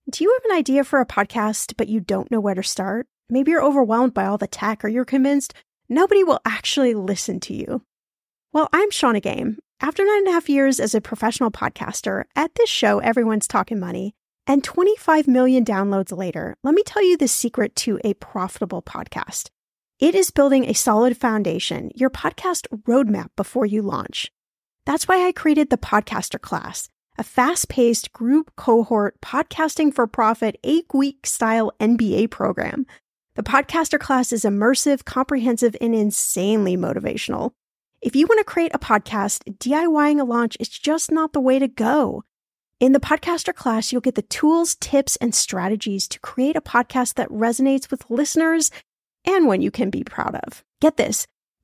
Do you have an idea for a podcast, but you don't know where to start? Maybe you're overwhelmed by all the tech, or you're convinced nobody will actually listen to you. Well, I'm Shannah Game. After 9.5 years as a professional podcaster, at this show, everyone's talking money, and 25 million downloads later, let me tell you the secret to a profitable podcast. It is building a solid foundation, your podcast roadmap before you launch. That's why I created the Podcaster Class, a fast-paced group cohort podcasting for profit 8-week style MBA program. The Podcaster Class is immersive, comprehensive, and insanely motivational. If you want to create a podcast, DIYing a launch is just not the way to go. In the Podcaster Class, you'll get the tools, tips, and strategies to create a podcast that resonates with listeners and one you can be proud of. Get this,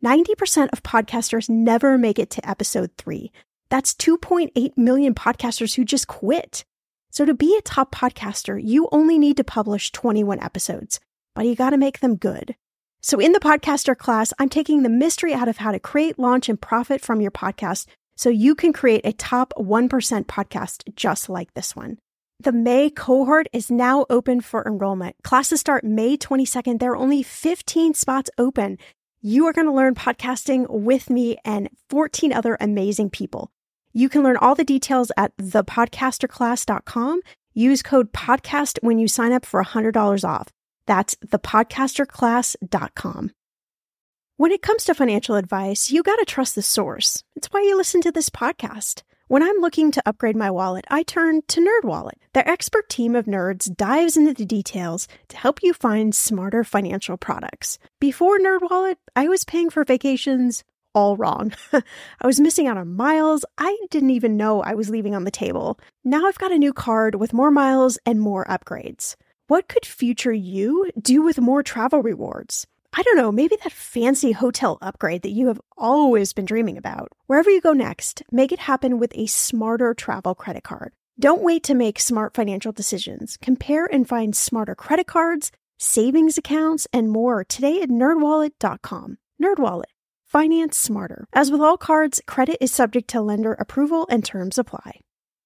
90% of podcasters never make it to episode 3. That's 2.8 million podcasters who just quit. So to be a top podcaster, you only need to publish 21 episodes, but you got to make them good. So in the Podcaster Class, I'm taking the mystery out of how to create, launch, and profit from your podcast so you can create a top 1% podcast just like this one. The May cohort is now open for enrollment. Classes start May 22nd. There are only 15 spots open. You are going to learn podcasting with me and 14 other amazing people. You can learn all the details at thepodcasterclass.com. Use code PODCAST when you sign up for $100 off. That's thepodcasterclass.com. When it comes to financial advice, you got to trust the source. It's why you listen to this podcast. When I'm looking to upgrade my wallet, I turn to NerdWallet. Their expert team of nerds dives into the details to help you find smarter financial products. Before NerdWallet, I was paying for vacations all wrong. I was missing out on miles I didn't even know I was leaving on the table. Now I've got a new card with more miles and more upgrades. What could future you do with more travel rewards? I don't know, maybe that fancy hotel upgrade that you have always been dreaming about. Wherever you go next, make it happen with a smarter travel credit card. Don't wait to make smart financial decisions. Compare and find smarter credit cards, savings accounts, and more today at nerdwallet.com. NerdWallet. Finance smarter. As with all cards, credit is subject to lender approval and terms apply.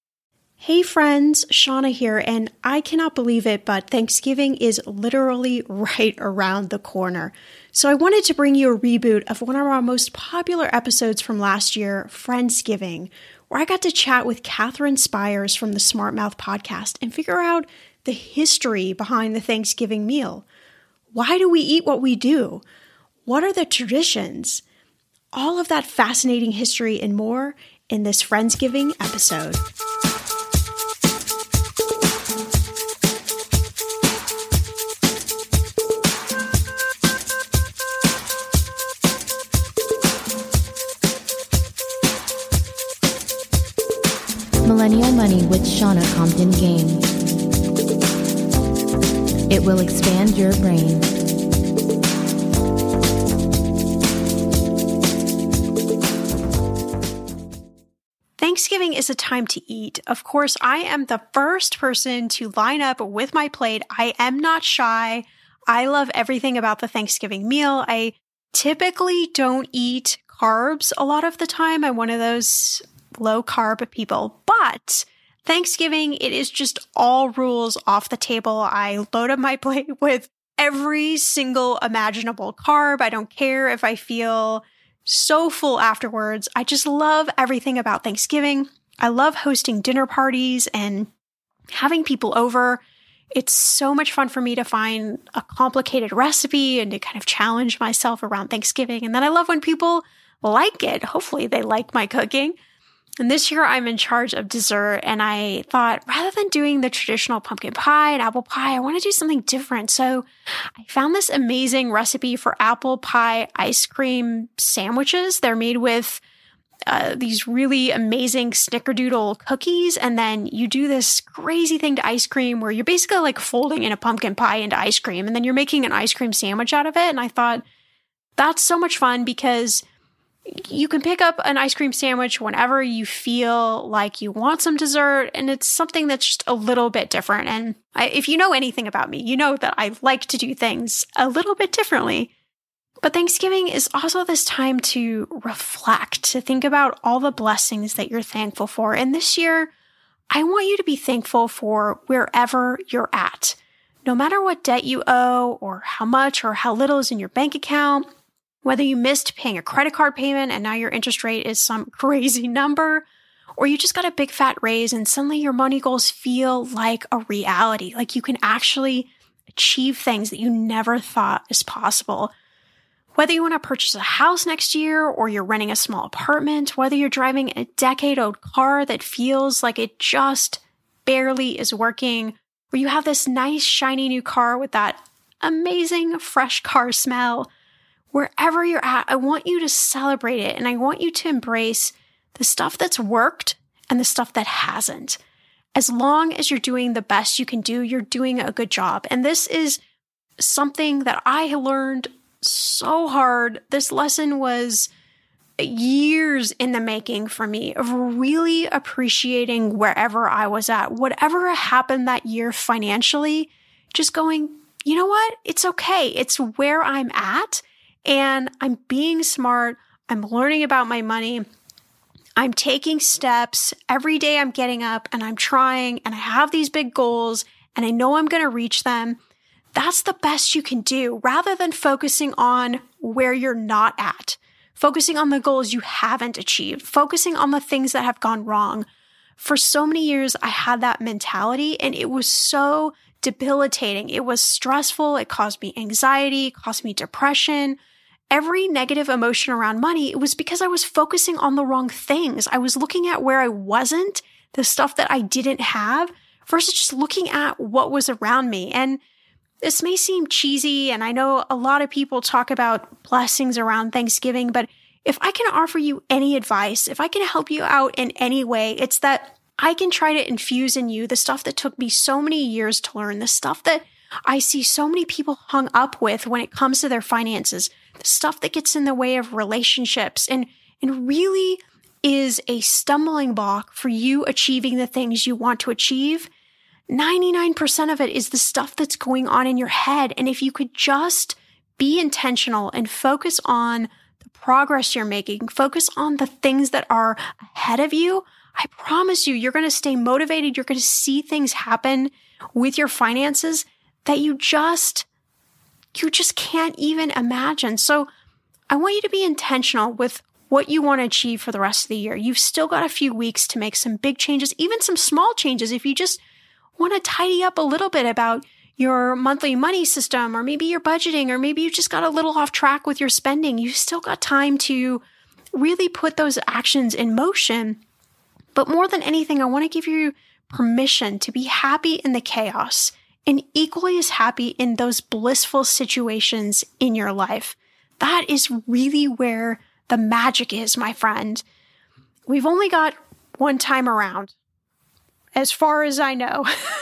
Hey friends, Shannah here, and I cannot believe it, but Thanksgiving is literally right around the corner. So I wanted to bring you a reboot of one of our most popular episodes from last year, Friendsgiving, where I got to chat with Catherine Spires from the Smart Mouth podcast and figure out the history behind the Thanksgiving meal. Why do we eat what we do? What are the traditions? All of that fascinating history and more in this Friendsgiving episode. Millennial Money with Shannah Compton Game. It will expand your brain. Thanksgiving is a time to eat. Of course, I am the first person to line up with my plate. I am not shy. I love everything about the Thanksgiving meal. I typically don't eat carbs a lot of the time. I'm one of those low carb people, but Thanksgiving, it is just all rules off the table. I load up my plate with every single imaginable carb. I don't care if I feel so full afterwards. I just love everything about Thanksgiving. I love hosting dinner parties and having people over. It's so much fun for me to find a complicated recipe and to kind of challenge myself around Thanksgiving. And then I love when people like it. Hopefully they like my cooking. And this year I'm in charge of dessert, and I thought rather than doing the traditional pumpkin pie and apple pie, I want to do something different. So I found this amazing recipe for apple pie ice cream sandwiches. They're made with these really amazing snickerdoodle cookies, and then you do this crazy thing to ice cream where you're basically like folding in a pumpkin pie into ice cream, and then you're making an ice cream sandwich out of it. And I thought that's so much fun because you can pick up an ice cream sandwich whenever you feel like you want some dessert, and it's something that's just a little bit different. And if you know anything about me, you know that I like to do things a little bit differently. But Thanksgiving is also this time to reflect, to think about all the blessings that you're thankful for. And this year, I want you to be thankful for wherever you're at. No matter what debt you owe or how much or how little is in your bank account, whether you missed paying a credit card payment and now your interest rate is some crazy number, or you just got a big fat raise and suddenly your money goals feel like a reality, like you can actually achieve things that you never thought is possible. Whether you want to purchase a house next year or you're renting a small apartment, whether you're driving a decade-old car that feels like it just barely is working, or you have this nice shiny new car with that amazing fresh car smell, wherever you're at, I want you to celebrate it and I want you to embrace the stuff that's worked and the stuff that hasn't. As long as you're doing the best you can do, you're doing a good job. And this is something that I learned so hard. This lesson was years in the making for me of really appreciating wherever I was at, whatever happened that year financially, just going, you know what? It's okay. It's where I'm at and I'm being smart. I'm learning about my money. I'm taking steps. Every day I'm getting up and I'm trying and I have these big goals and I know I'm going to reach them. That's the best you can do rather than focusing on where you're not at, focusing on the goals you haven't achieved, focusing on the things that have gone wrong. For so many years, I had that mentality and it was so debilitating. It was stressful. It caused me anxiety, caused me depression. Every negative emotion around money, it was because I was focusing on the wrong things. I was looking at where I wasn't, the stuff that I didn't have, versus just looking at what was around me. And this may seem cheesy, and I know a lot of people talk about blessings around Thanksgiving, but if I can offer you any advice, if I can help you out in any way, it's that I can try to infuse in you the stuff that took me so many years to learn, the stuff that I see so many people hung up with when it comes to their finances, the stuff that gets in the way of relationships and really is a stumbling block for you achieving the things you want to achieve. 99% of it is the stuff that's going on in your head. And if you could just be intentional and focus on the progress you're making, focus on the things that are ahead of you, I promise you, you're going to stay motivated. You're going to see things happen with your finances that you just can't even imagine. So I want you to be intentional with what you want to achieve for the rest of the year. You've still got a few weeks to make some big changes, even some small changes. If you just want to tidy up a little bit about your monthly money system, or maybe your budgeting, or maybe you just got a little off track with your spending, you still got time to really put those actions in motion. But more than anything, I want to give you permission to be happy in the chaos and equally as happy in those blissful situations in your life. That is really where the magic is, my friend. We've only got one time around. As far as I know,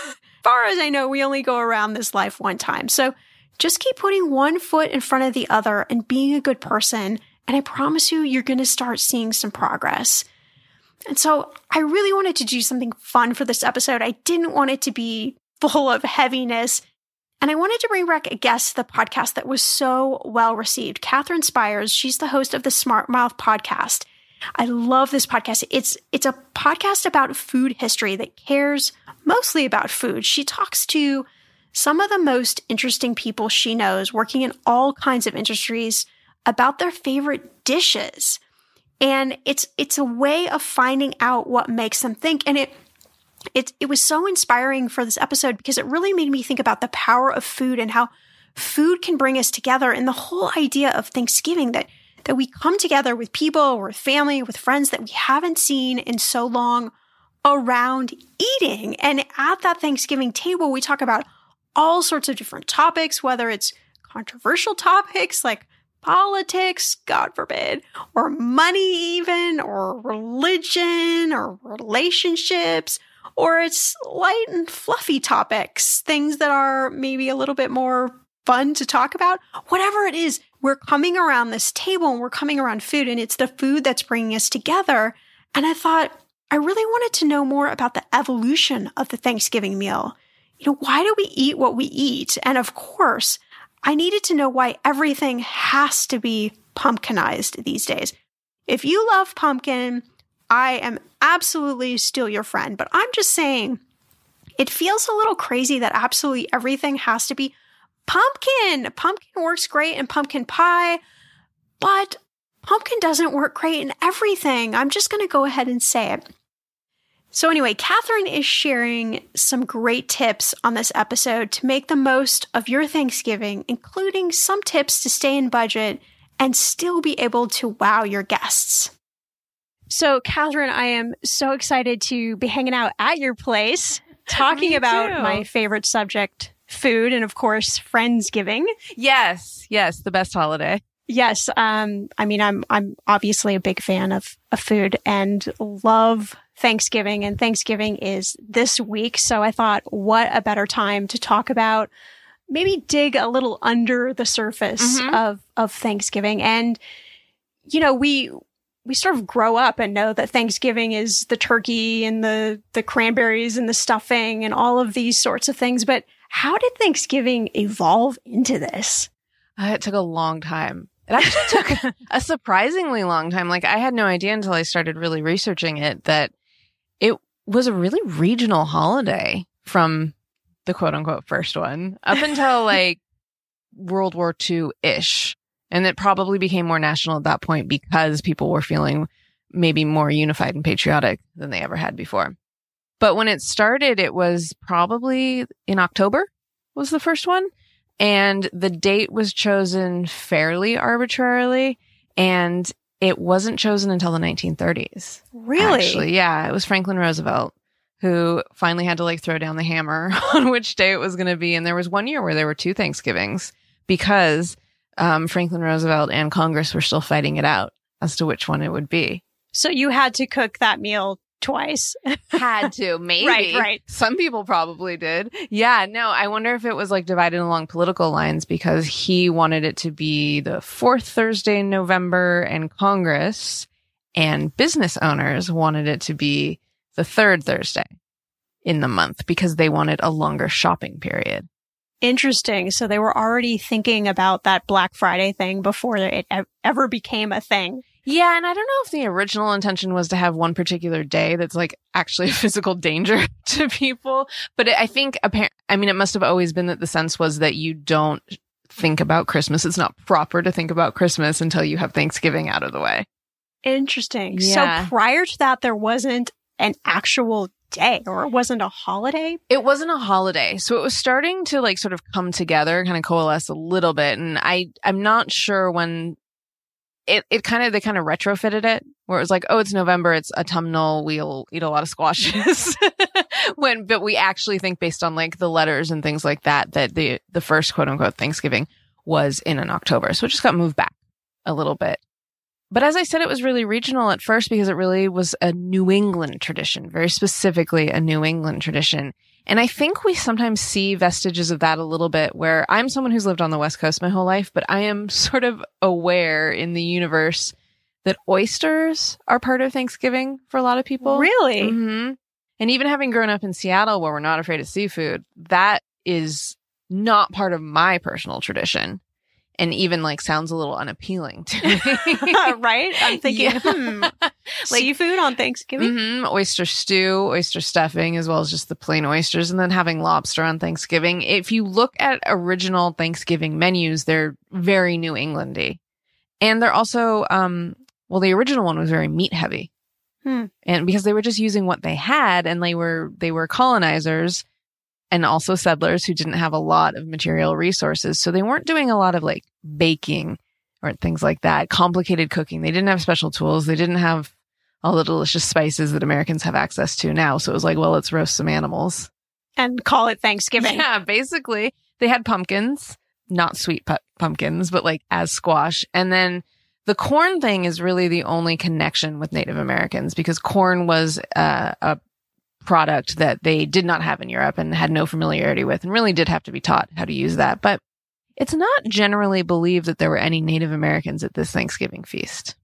we only go around this life one time. So just keep putting one foot in front of the other and being a good person. And I promise you, you're going to start seeing some progress. And so I really wanted to do something fun for this episode. I didn't want it to be full of heaviness. And I wanted to bring back a guest to the podcast that was so well received. Catherine Spires, she's the host of the Smart Mouth podcast. I love this podcast. It's a podcast about food history that cares mostly about food. She talks to some of the most interesting people she knows working in all kinds of industries about their favorite dishes. And it's a way of finding out what makes them think. And it was so inspiring for this episode because it really made me think about the power of food and how food can bring us together, and the whole idea of Thanksgiving that we come together with people or with family, with friends that we haven't seen in so long around eating. And at that Thanksgiving table, we talk about all sorts of different topics, whether it's controversial topics like politics, God forbid, or money even, or religion, or relationships, or it's light and fluffy topics, things that are maybe a little bit more fun to talk about. Whatever it is, we're coming around this table and we're coming around food, and it's the food that's bringing us together. And I thought, I really wanted to know more about the evolution of the Thanksgiving meal. You know, why do we eat what we eat? And of course, I needed to know why everything has to be pumpkinized these days. If you love pumpkin, I am absolutely still your friend, but I'm just saying it feels a little crazy that absolutely everything has to be pumpkin. Pumpkin works great in pumpkin pie, but pumpkin doesn't work great in everything. I'm just going to go ahead and say it. So anyway, Catherine is sharing some great tips on this episode to make the most of your Thanksgiving, including some tips to stay in budget and still be able to wow your guests. So Catherine, I am so excited to be hanging out at your place, talking about my favorite subject, food, and of course, Friendsgiving. Yes, the best holiday. Yes, I'm obviously a big fan of food and love Thanksgiving, and Thanksgiving is this week. So I thought, what a better time to talk about, maybe dig a little under the surface of Thanksgiving. And, you know, we sort of grow up and know that Thanksgiving is the turkey and the cranberries and the stuffing and all of these sorts of things. But how did Thanksgiving evolve into this? It took a long time. It actually took a surprisingly long time. Like, I had no idea until I started really researching it that it was a really regional holiday from the quote unquote first one up until like World War II-ish. And it probably became more national at that point because people were feeling maybe more unified and patriotic than they ever had before. But when it started, it was probably in October was the first one. And the date was chosen fairly arbitrarily. And it wasn't chosen until the 1930s. Really? Actually, yeah. It was Franklin Roosevelt who finally had to like throw down the hammer on which day it was going to be. And there was one year where there were two Thanksgivings because Franklin Roosevelt and Congress were still fighting it out as to which one it would be. So you had to cook that meal twice. Had to, maybe. Right. Some people probably did. Yeah, no, I wonder if it was like divided along political lines because he wanted it to be the fourth Thursday in November and Congress and business owners wanted it to be the third Thursday in the month because they wanted a longer shopping period. Interesting. So they were already thinking about that Black Friday thing before it ever became a thing. Yeah, and I don't know if the original intention was to have one particular day that's like actually a physical danger to people. But I think, it must have always been that the sense was that you don't think about Christmas. It's not proper to think about Christmas until you have Thanksgiving out of the way. Interesting. Yeah. So prior to that, there wasn't an actual day or it wasn't a holiday? It wasn't a holiday. So it was starting to like sort of come together, kind of coalesce a little bit. And I'm not sure when they kind of retrofitted it where it was like, oh, it's November. It's autumnal. We'll eat a lot of squashes. But we actually think based on like the letters and things like that the first quote unquote Thanksgiving was in October. So it just got moved back a little bit. But as I said, it was really regional at first because it really was a New England tradition, very specifically a New England tradition. And I think we sometimes see vestiges of that a little bit where I'm someone who's lived on the West Coast my whole life, but I am sort of aware in the universe that oysters are part of Thanksgiving for a lot of people. Really? Mm-hmm. And even having grown up in Seattle where we're not afraid of seafood, that is not part of my personal tradition. And even like sounds a little unappealing to me. Right? I'm thinking, like, seafood on Thanksgiving? Mm-hmm. Oyster stew, oyster stuffing, as well as just the plain oysters, and then having lobster on Thanksgiving. If you look at original Thanksgiving menus, they're very New England-y. And they're also, the original one was very meat heavy. And because they were just using what they had, and they were colonizers and also settlers who didn't have a lot of material resources. So they weren't doing a lot of like baking or things like that, complicated cooking. They didn't have special tools. They didn't have all the delicious spices that Americans have access to now. So it was like, well, let's roast some animals. And call it Thanksgiving. Yeah, basically. They had pumpkins, not sweet pumpkins, but like as squash. And then the corn thing is really the only connection with Native Americans because corn was a product that they did not have in Europe and had no familiarity with and really did have to be taught how to use that. But it's not generally believed that there were any Native Americans at this Thanksgiving feast.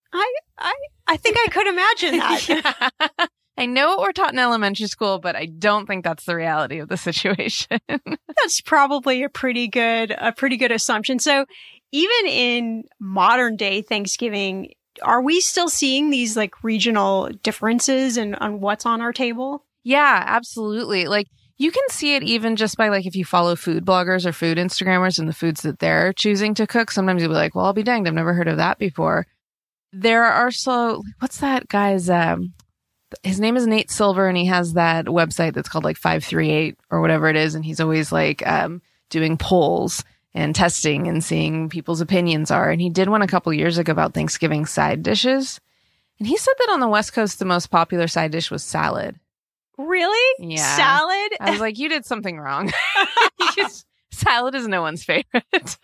I think I could imagine that. Yeah. I know what we're taught in elementary school, but I don't think that's the reality of the situation. That's probably a pretty good assumption. So even in modern day Thanksgiving, are we still seeing these like regional differences on what's on our table? Yeah, absolutely. Like you can see it even just by like if you follow food bloggers or food Instagrammers and the foods that they're choosing to cook. Sometimes you'll be like, well, I'll be danged, I've never heard of that before. There are what's that guy's, his name is Nate Silver, and he has that website that's called like 538 or whatever it is. And he's always like doing polls and testing and seeing people's opinions are. And he did one a couple years ago about Thanksgiving side dishes. And he said that on the West Coast, the most popular side dish was salad. Really? Yeah. Salad? I was like, you did something wrong. Salad is no one's favorite.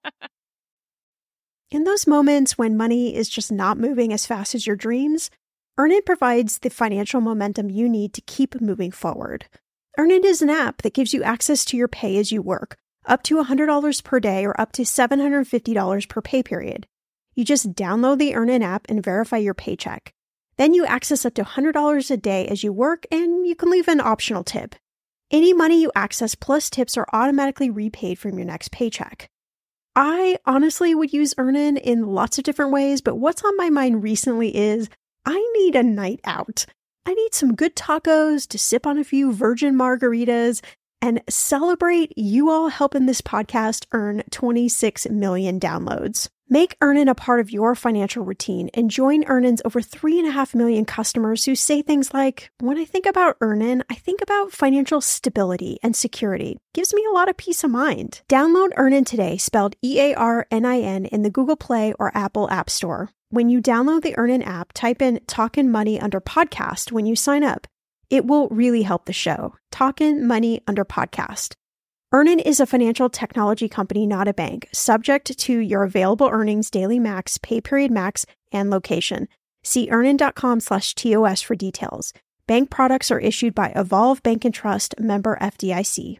In those moments when money is just not moving as fast as your dreams, Earnin provides the financial momentum you need to keep moving forward. Earnin is an app that gives you access to your pay as you work, up to $100 per day or up to $750 per pay period. You just download the Earnin app and verify your paycheck. Then you access up to $100 a day as you work, and you can leave an optional tip. Any money you access plus tips are automatically repaid from your next paycheck. I honestly would use Earnin in lots of different ways, but what's on my mind recently is I need a night out. I need some good tacos to sip on a few virgin margaritas and celebrate you all helping this podcast earn 26 million downloads. Make Earnin a part of your financial routine and join Earnin's over 3.5 million customers who say things like, when I think about Earnin, I think about financial stability and security. Gives me a lot of peace of mind. Download Earnin today, spelled EARNIN, in the Google Play or Apple App Store. When you download the Earnin app, type in Talkin' Money under podcast when you sign up. It will really help the show. Talkin' Money under podcast. Earnin is a financial technology company, not a bank, subject to your available earnings, daily max, pay period max, and location. See earnin.com/TOS for details. Bank products are issued by Evolve Bank and Trust, member FDIC.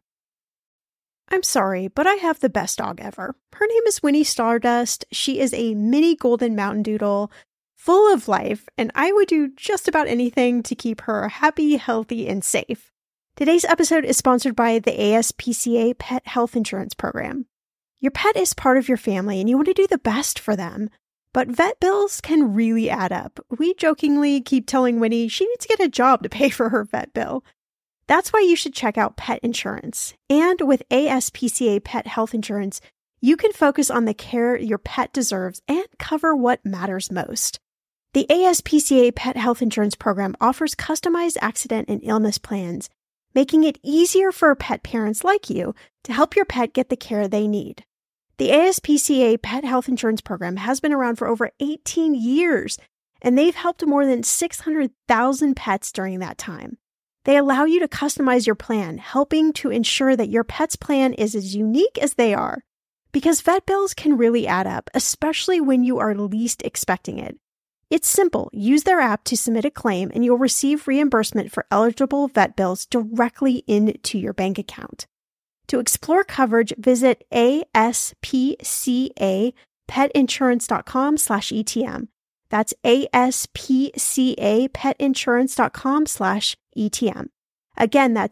I'm sorry, but I have the best dog ever. Her name is Winnie Stardust. She is a mini golden mountain doodle, full of life, and I would do just about anything to keep her happy, healthy, and safe. Today's episode is sponsored by the ASPCA Pet Health Insurance Program. Your pet is part of your family and you want to do the best for them, but vet bills can really add up. We jokingly keep telling Winnie she needs to get a job to pay for her vet bill. That's why you should check out pet insurance. And with ASPCA Pet Health Insurance, you can focus on the care your pet deserves and cover what matters most. The ASPCA Pet Health Insurance Program offers customized accident and illness plans, making it easier for pet parents like you to help your pet get the care they need. The ASPCA Pet Health Insurance Program has been around for over 18 years, and they've helped more than 600,000 pets during that time. They allow you to customize your plan, helping to ensure that your pet's plan is as unique as they are. Because vet bills can really add up, especially when you are least expecting it. It's simple. Use their app to submit a claim and you'll receive reimbursement for eligible vet bills directly into your bank account. To explore coverage, visit aspcapetinsurance.com/ETM. That's aspcapetinsurance.com/ETM. Again, that's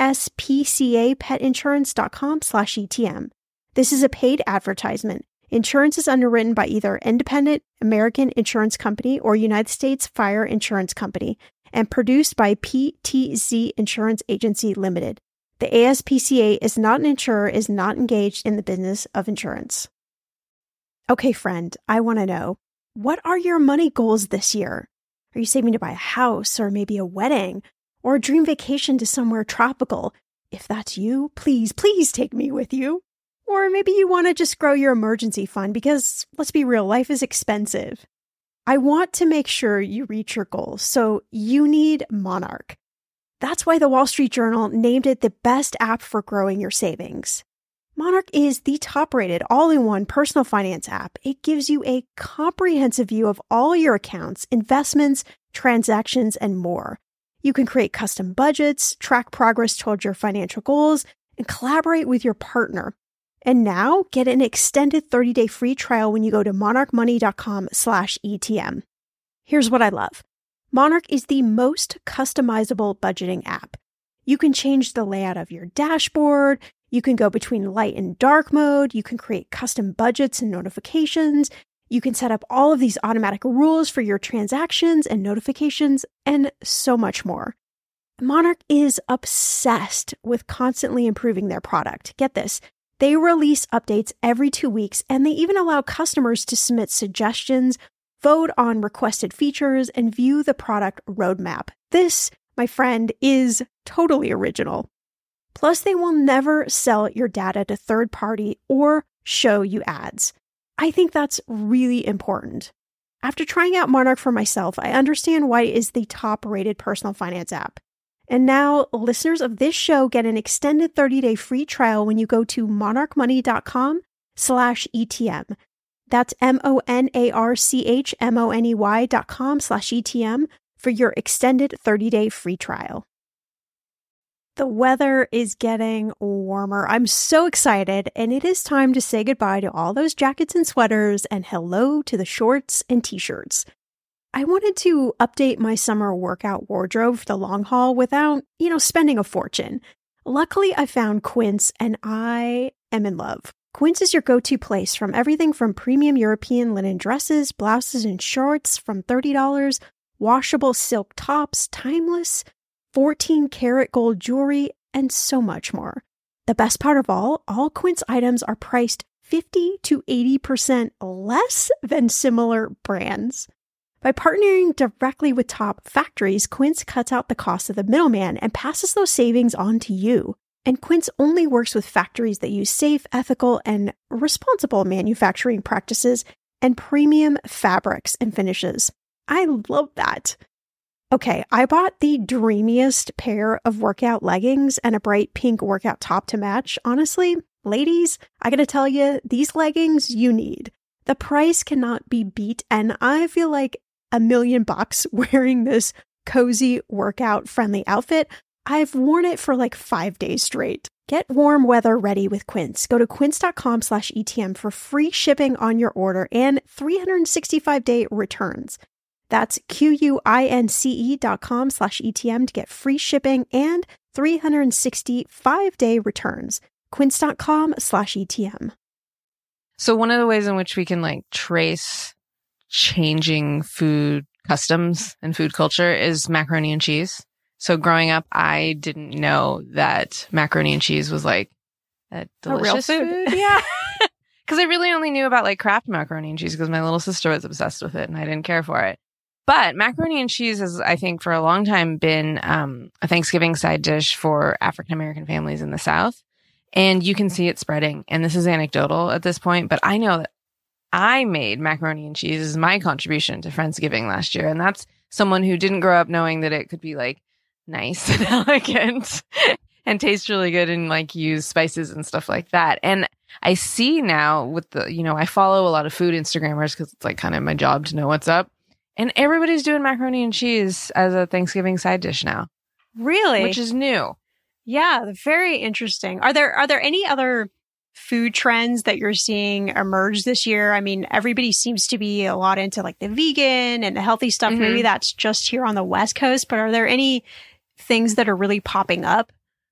aspcapetinsurance.com/ETM. This is a paid advertisement. Insurance is underwritten by either Independent American Insurance Company or United States Fire Insurance Company and produced by PTZ Insurance Agency Limited. The ASPCA is not an insurer, is not engaged in the business of insurance. Okay, friend, I want to know, what are your money goals this year? Are you saving to buy a house or maybe a wedding or a dream vacation to somewhere tropical? If that's you, please take me with you. Or maybe you want to just grow your emergency fund because, let's be real, life is expensive. I want to make sure you reach your goals, so you need Monarch. That's why the Wall Street Journal named it the best app for growing your savings. Monarch is the top-rated, all-in-one personal finance app. It gives you a comprehensive view of all your accounts, investments, transactions, and more. You can create custom budgets, track progress towards your financial goals, and collaborate with your partner. And now, get an extended 30-day free trial when you go to monarchmoney.com/ETM. Here's what I love. Monarch is the most customizable budgeting app. You can change the layout of your dashboard. You can go between light and dark mode. You can create custom budgets and notifications. You can set up all of these automatic rules for your transactions and notifications and so much more. Monarch is obsessed with constantly improving their product. Get this. They release updates every 2 weeks, and they even allow customers to submit suggestions, vote on requested features, and view the product roadmap. This, my friend, is totally original. Plus, they will never sell your data to third party or show you ads. I think that's really important. After trying out Monarch for myself, I understand why it is the top-rated personal finance app. And now, listeners of this show get an extended 30-day free trial when you go to monarchmoney.com/ETM. That's monarchmoney.com/ETM for your extended 30-day free trial. The weather is getting warmer. I'm so excited, and it is time to say goodbye to all those jackets and sweaters and hello to the shorts and t-shirts. I wanted to update my summer workout wardrobe for the long haul without, spending a fortune. Luckily, I found Quince, and I am in love. Quince is your go-to place from everything from premium European linen dresses, blouses, and shorts from $30, washable silk tops, timeless 14-karat gold jewelry, and so much more. The best part of all Quince items are priced 50 to 80% less than similar brands. By partnering directly with top factories, Quince cuts out the cost of the middleman and passes those savings on to you. And Quince only works with factories that use safe, ethical, and responsible manufacturing practices and premium fabrics and finishes. I love that. Okay, I bought the dreamiest pair of workout leggings and a bright pink workout top to match. Honestly, ladies, I gotta tell you, these leggings you need. The price cannot be beat, and I feel like $1 million wearing this cozy workout friendly outfit. I've worn it for like 5 days straight. Get warm weather ready with Quince. Go to quince.com/ETM for free shipping on your order and 365-day returns. That's QUINCE.com/ETM to get free shipping and 365-day returns. Quince.com/ETM. So one of the ways in which we can trace changing food customs and food culture is macaroni and cheese. So growing up, I didn't know that macaroni and cheese was a delicious food. Yeah. Because I really only knew about Kraft macaroni and cheese because my little sister was obsessed with it and I didn't care for it. But macaroni and cheese has, I think, for a long time been a Thanksgiving side dish for African-American families in the South. And you can see it spreading. And this is anecdotal at this point, but I know that I made macaroni and cheese as my contribution to Friendsgiving last year. And that's someone who didn't grow up knowing that it could be nice and elegant and taste really good and use spices and stuff like that. And I see now with I follow a lot of food Instagrammers because it's kind of my job to know what's up. And everybody's doing macaroni and cheese as a Thanksgiving side dish now. Really? Which is new. Yeah, very interesting. Are there any other food trends that you're seeing emerge this year? I mean, everybody seems to be a lot into the vegan and the healthy stuff. Mm-hmm. Maybe that's just here on the West Coast, but are there any things that are really popping up?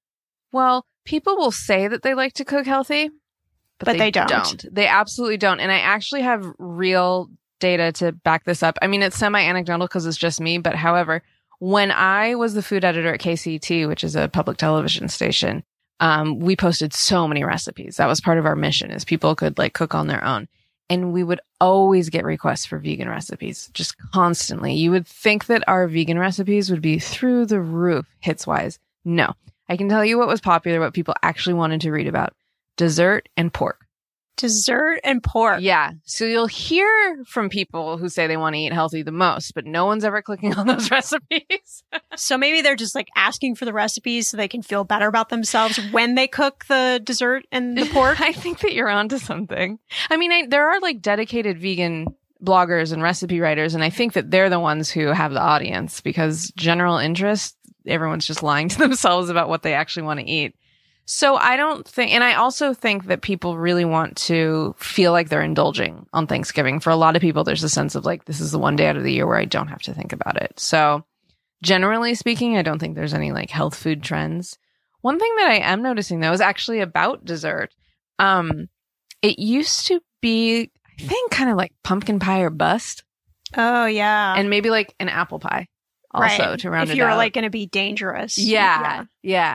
Well, people will say that they like to cook healthy, but they don't. They absolutely don't. And I actually have real data to back this up. I mean, it's semi-anecdotal because it's just me, but however, when I was the food editor at KCET, which is a public television station, we posted so many recipes. That was part of our mission, is people could cook on their own. And we would always get requests for vegan recipes, just constantly. You would think that our vegan recipes would be through the roof, hits-wise. No. I can tell you what was popular, what people actually wanted to read about. Dessert and pork. Dessert and pork. Yeah. So you'll hear from people who say they want to eat healthy the most, but no one's ever clicking on those recipes. So maybe they're just asking for the recipes so they can feel better about themselves when they cook the dessert and the pork. I think that you're onto something. I mean, there are dedicated vegan bloggers and recipe writers, and I think that they're the ones who have the audience because general interest, everyone's just lying to themselves about what they actually want to eat. So I don't think, and I also think that people really want to feel like they're indulging on Thanksgiving. For a lot of people, there's a sense of this is the one day out of the year where I don't have to think about it. So generally speaking, I don't think there's any health food trends. One thing that I am noticing though is actually about dessert. It used to be, I I think kind of like pumpkin pie or bust. Oh, yeah. And maybe like an apple pie also to round it out. If you're like going to be dangerous. Yeah.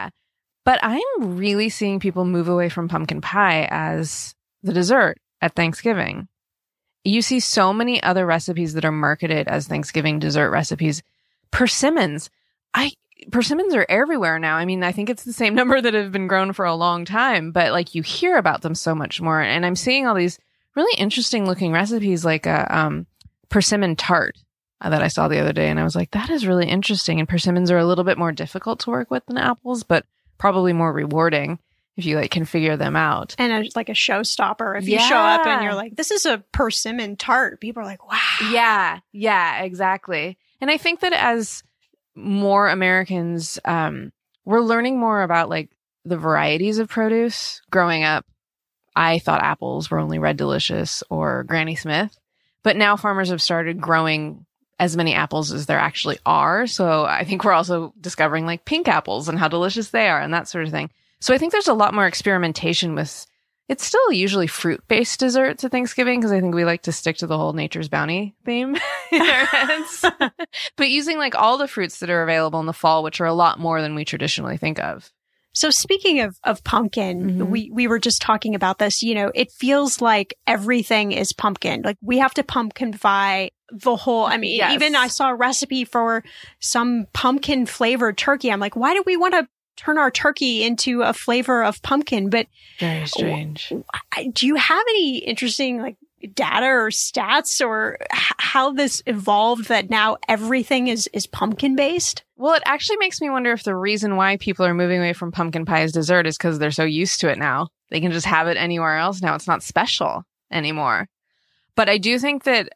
But I'm really seeing people move away from pumpkin pie as the dessert at Thanksgiving. You see so many other recipes that are marketed as Thanksgiving dessert recipes. Persimmons. Persimmons are everywhere now. I mean, I think it's the same number that have been grown for a long time, but like you hear about them so much more. And I'm seeing all these really interesting looking recipes like a persimmon tart that I saw the other day. And I was like, that is really interesting. And persimmons are a little bit more difficult to work with than apples, but probably more rewarding if you like can figure them out. And like a showstopper. If you show up and you're like, this is a persimmon tart, people are like, wow. Yeah, exactly. And I think that as more Americans, we're learning more about like the varieties of produce. Growing up, I thought apples were only Red Delicious or Granny Smith, but now farmers have started growing as many apples as there actually are. So I think we're also discovering like pink apples and how delicious they are and that sort of thing. So I think there's a lot more experimentation with, it's still usually fruit-based desserts at Thanksgiving because I think we like to stick to the whole Nature's Bounty theme in our heads. But using like all the fruits that are available in the fall, which are a lot more than we traditionally think of. So speaking of pumpkin, we were just talking about this, you know, it feels like everything is pumpkin. Like we have to pumpkinify the whole, I mean, even I saw a recipe for some pumpkin flavored turkey. I'm like, why do we want to turn our turkey into a flavor of pumpkin? But very strange. Do you have any interesting like data or stats or how this evolved that now everything is pumpkin based? Well, it actually makes me wonder if the reason why people are moving away from pumpkin pie as dessert is because they're so used to it now. They can just have it anywhere else now. It's not special anymore. But I do think that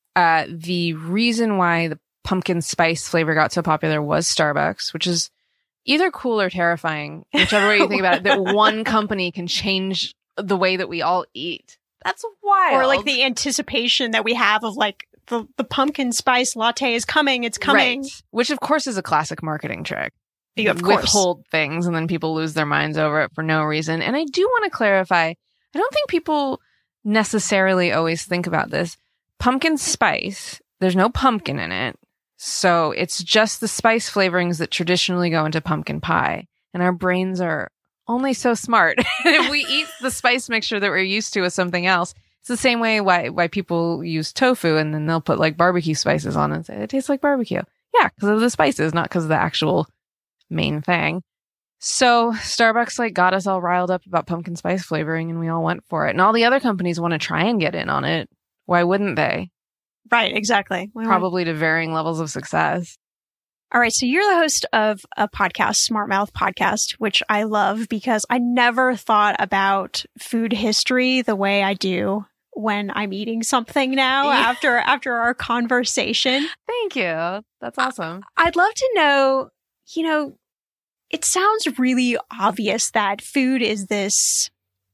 the reason why the pumpkin spice flavor got so popular was Starbucks, which is either cool or terrifying, whichever way you think about it, that one company can change the way that we all eat. That's wild. Or like the anticipation that we have of like the pumpkin spice latte is coming. It's coming. Right. Which of course is a classic marketing trick. Of course. Withhold things and then people lose their minds over it for no reason. And I do want to clarify, I don't think people necessarily always think about this. Pumpkin spice, there's no pumpkin in it. So it's just the spice flavorings that traditionally go into pumpkin pie. And our brains are only so smart. If we eat the spice mixture that we're used to with something else, it's the same way why people use tofu and then they'll put like barbecue spices on it and say it tastes like barbecue. Yeah, because of the spices, not because of the actual main thing. So Starbucks like got us all riled up about pumpkin spice flavoring and we all went for it. And all the other companies want to try and get in on it. Why wouldn't they? Right, exactly. Probably to varying levels of success. All right. So you're the host of a podcast, Smart Mouth Podcast, which I love because I never thought about food history the way I do when I'm eating something now after our conversation. Thank you. That's awesome. I'd love to know, you know, it sounds really obvious that food is this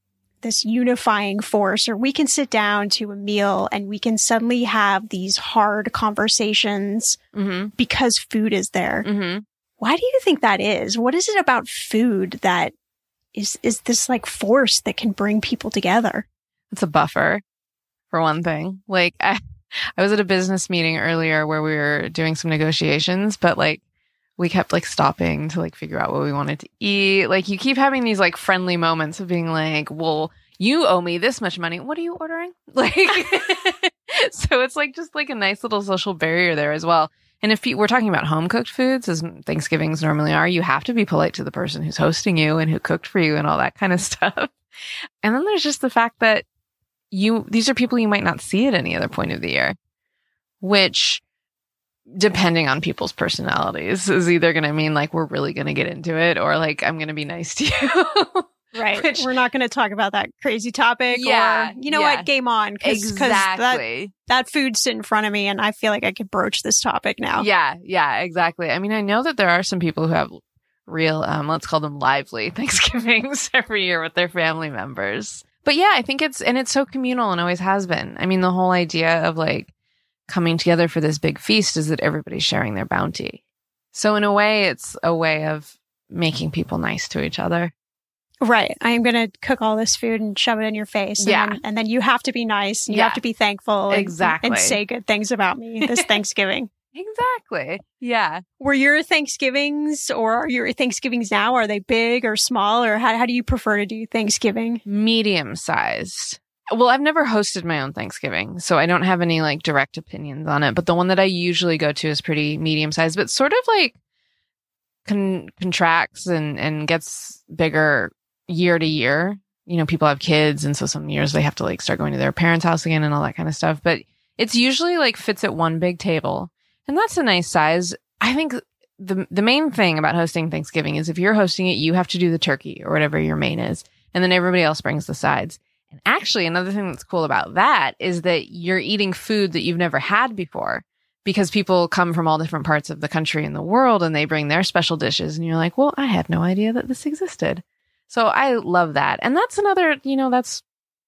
unifying force, or we can sit down to a meal and we can suddenly have these hard conversations because food is there. Why do you think that is? What is it about food that is this like force that can bring people together? It's a buffer, for one thing. Like I was at a business meeting earlier where we were doing some negotiations, but like we kept like stopping to like figure out what we wanted to eat. Like you keep having these like friendly moments of being like, well, you owe me this much money. What are you ordering? Like, so it's like just like a nice little social barrier there as well. And if we're talking about home cooked foods, as Thanksgivings normally are, you have to be polite to the person who's hosting you and who cooked for you and all that kind of stuff. And then there's just the fact that these are people you might not see at any other point of the year, which, depending on people's personalities, is either going to mean like we're really going to get into it or like I'm going to be nice to you. Right. We're not going to talk about that crazy topic or, you know what, game on. Exactly. That food's sitting in front of me and I feel like I could broach this topic now. Yeah, exactly. I mean, I know that there are some people who have real, let's call them lively Thanksgivings every year with their family members. But yeah, I think it's so communal and always has been. I mean, the whole idea of like coming together for this big feast is that everybody's sharing their bounty. So in a way, it's a way of making people nice to each other. Right. I am going to cook all this food and shove it in your face. And then you have to be nice. And you have to be thankful. And say good things about me this Thanksgiving. Exactly. Yeah. Were your Thanksgivings or your Thanksgivings now, are they big or small? Or how do you prefer to do Thanksgiving? Medium sized. Well, I've never hosted my own Thanksgiving, so I don't have any like direct opinions on it. But the one that I usually go to is pretty medium sized, but sort of like contracts and gets bigger year to year. You know, people have kids, and so some years they have to like start going to their parents' house again and all that kind of stuff. But it's usually like fits at one big table, and that's a nice size. I think the main thing about hosting Thanksgiving is if you're hosting it, you have to do the turkey or whatever your main is, and then everybody else brings the sides. And actually, another thing that's cool about that is that you're eating food that you've never had before, because people come from all different parts of the country and the world, and they bring their special dishes, and you're like, well, I had no idea that this existed. So I love that. And that's another, that's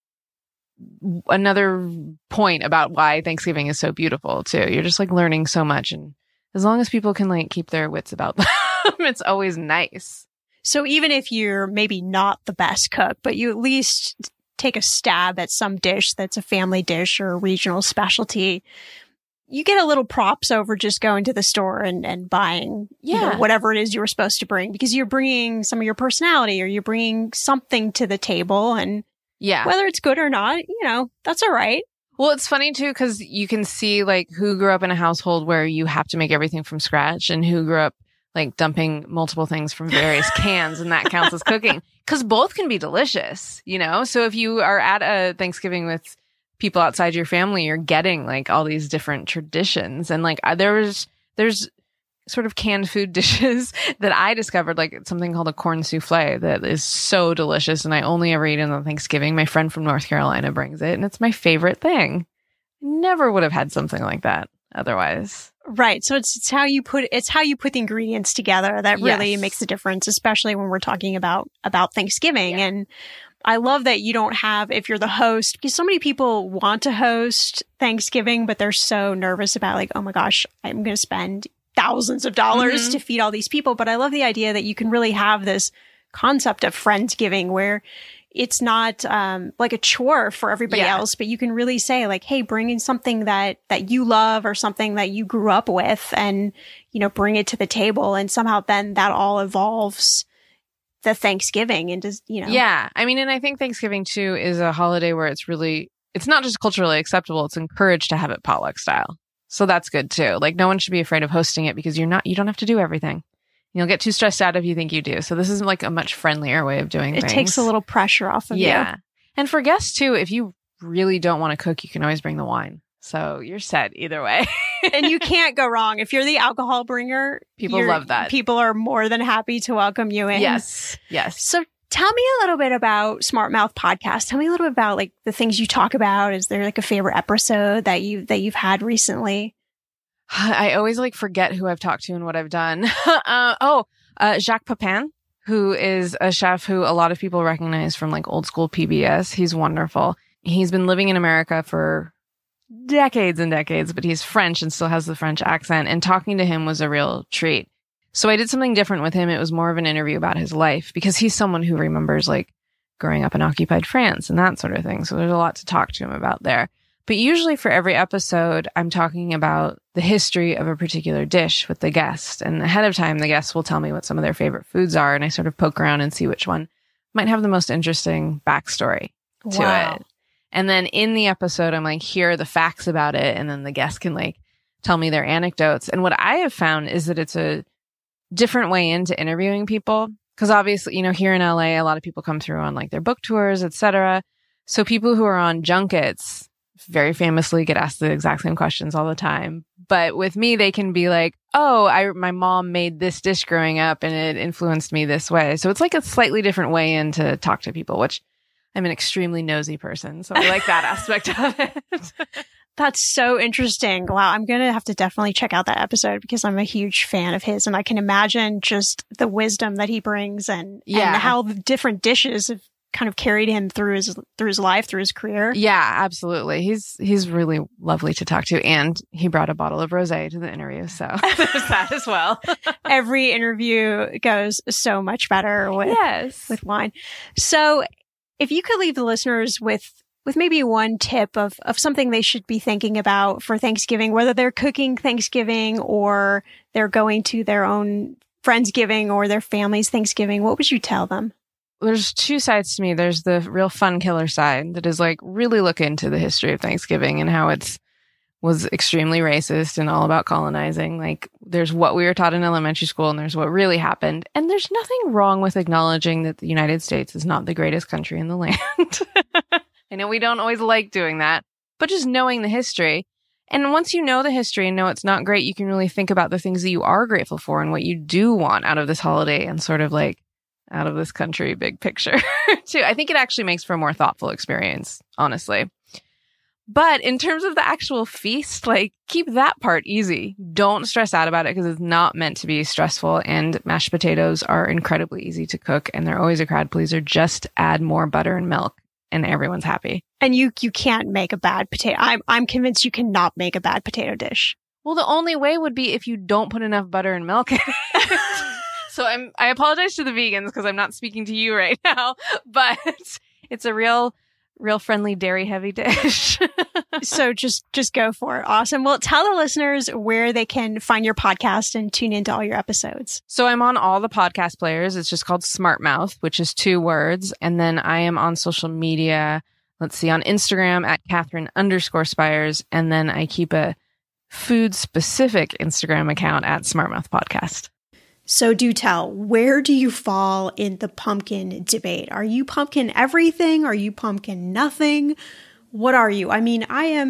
another point about why Thanksgiving is so beautiful too. You're just like learning so much. And as long as people can like keep their wits about them, it's always nice. So even if you're maybe not the best cook, but you at least take a stab at some dish that's a family dish or a regional specialty, you get a little props over just going to the store and buying whatever it is you were supposed to bring, because you're bringing some of your personality or you're bringing something to the table. And whether it's good or not, that's all right. Well, it's funny too, because you can see like who grew up in a household where you have to make everything from scratch and who grew up like dumping multiple things from various cans, and that counts as cooking, because both can be delicious, So if you are at a Thanksgiving with people outside your family, you're getting like all these different traditions. And like there's sort of canned food dishes that I discovered, like something called a corn souffle that is so delicious, and I only ever eat it on Thanksgiving. My friend from North Carolina brings it, and it's my favorite thing. Never would have had something like that otherwise. Right. So it's how you put the ingredients together that really makes a difference, especially when we're talking about Thanksgiving. Yeah. And I love that you don't have, if you're the host, because so many people want to host Thanksgiving, but they're so nervous about like, oh my gosh, I'm going to spend thousands of dollars to feed all these people. But I love the idea that you can really have this concept of Friendsgiving where it's not like a chore for everybody else, but you can really say like, hey, bring in something that you love or something that you grew up with and, bring it to the table. And somehow then that all evolves the Thanksgiving and just, Yeah. I mean, and I think Thanksgiving too is a holiday where it's not just culturally acceptable, it's encouraged to have it potluck style. So that's good too. Like no one should be afraid of hosting it because you don't have to do everything. You'll get too stressed out if you think you do. So this is like a much friendlier way of doing things. It takes a little pressure off of you. Yeah. And for guests too, if you really don't want to cook, you can always bring the wine. So you're set either way. And you can't go wrong. If you're the alcohol bringer, people love that. People are more than happy to welcome you in. Yes. So tell me a little bit about Smart Mouth Podcast. Tell me a little bit about like the things you talk about. Is there like a favorite episode that you've had recently? I always like forget who I've talked to and what I've done. Jacques Pepin, who is a chef who a lot of people recognize from like old school PBS. He's wonderful. He's been living in America for decades and decades, but he's French and still has the French accent, and talking to him was a real treat. So I did something different with him. It was more of an interview about his life, because he's someone who remembers like growing up in occupied France and that sort of thing. So there's a lot to talk to him about there. But usually for every episode, I'm talking about the history of a particular dish with the guest. And ahead of time, the guests will tell me what some of their favorite foods are. And I sort of poke around and see which one might have the most interesting backstory to it. And then in the episode, I'm like, here are the facts about it. And then the guests can like tell me their anecdotes. And what I have found is that it's a different way into interviewing people. Because obviously, here in LA, a lot of people come through on like their book tours, etc. So people who are on junkets very famously get asked the exact same questions all the time. But with me, they can be like, oh, my mom made this dish growing up and it influenced me this way. So it's like a slightly different way in to talk to people, which I'm an extremely nosy person. So I like that aspect of it. That's so interesting. Wow. I'm going to have to definitely check out that episode because I'm a huge fan of his. And I can imagine just the wisdom that he brings and how the different dishes have kind of carried him through his life, through his career. Yeah, absolutely. He's really lovely to talk to, and he brought a bottle of rosé to the interview, so there's that as well. Every interview goes so much better with wine. So, if you could leave the listeners with maybe one tip of something they should be thinking about for Thanksgiving, whether they're cooking Thanksgiving or they're going to their own Friendsgiving or their family's Thanksgiving, what would you tell them? There's two sides to me. There's the real fun killer side that is like really look into the history of Thanksgiving and how was extremely racist and all about colonizing. Like there's what we were taught in elementary school and there's what really happened. And there's nothing wrong with acknowledging that the United States is not the greatest country in the land. I know we don't always like doing that, but just knowing the history. And once you know the history and know it's not great, you can really think about the things that you are grateful for and what you do want out of this holiday and sort of like out of this country, big picture too. I think it actually makes for a more thoughtful experience, honestly. But in terms of the actual feast, like keep that part easy. Don't stress out about it because it's not meant to be stressful, and mashed potatoes are incredibly easy to cook and they're always a crowd pleaser. Just add more butter and milk and everyone's happy. And you can't make a bad potato. I'm convinced you cannot make a bad potato dish. Well, the only way would be if you don't put enough butter and milk in it. So I apologize to the vegans because I'm not speaking to you right now, but it's a real friendly dairy heavy dish. So just go for it. Awesome. Well, tell the listeners where they can find your podcast and tune into all your episodes. So I'm on all the podcast players. It's just called Smart Mouth, which is 2 words. And then I am on social media. Let's see, on Instagram at Catherine_Spires. And then I keep a food specific Instagram account at Smart Mouth Podcast. So do tell, where do you fall in the pumpkin debate? Are you pumpkin everything? Are you pumpkin nothing? What are you? I mean,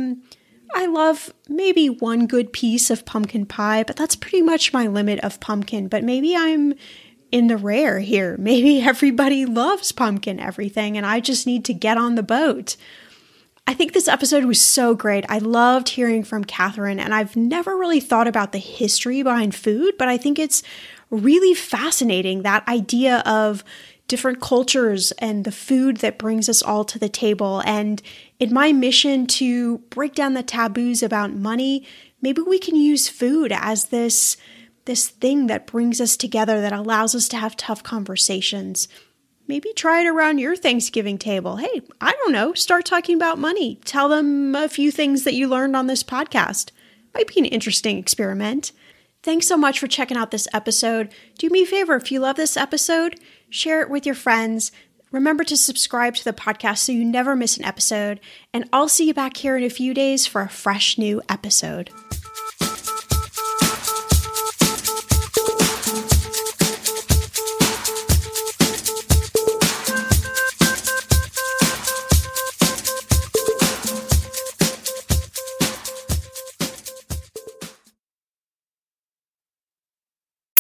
I love maybe one good piece of pumpkin pie, but that's pretty much my limit of pumpkin. But maybe I'm in the rare here. Maybe everybody loves pumpkin everything and I just need to get on the boat. I think this episode was so great. I loved hearing from Catherine, and I've never really thought about the history behind food, but I think it's really fascinating, that idea of different cultures and the food that brings us all to the table. And in my mission to break down the taboos about money, maybe we can use food as this thing that brings us together, that allows us to have tough conversations. Maybe try it around your Thanksgiving table. Hey, I don't know, start talking about money. Tell them a few things that you learned on this podcast. Might be an interesting experiment. Thanks so much for checking out this episode. Do me a favor, if you love this episode, share it with your friends. Remember to subscribe to the podcast so you never miss an episode. And I'll see you back here in a few days for a fresh new episode.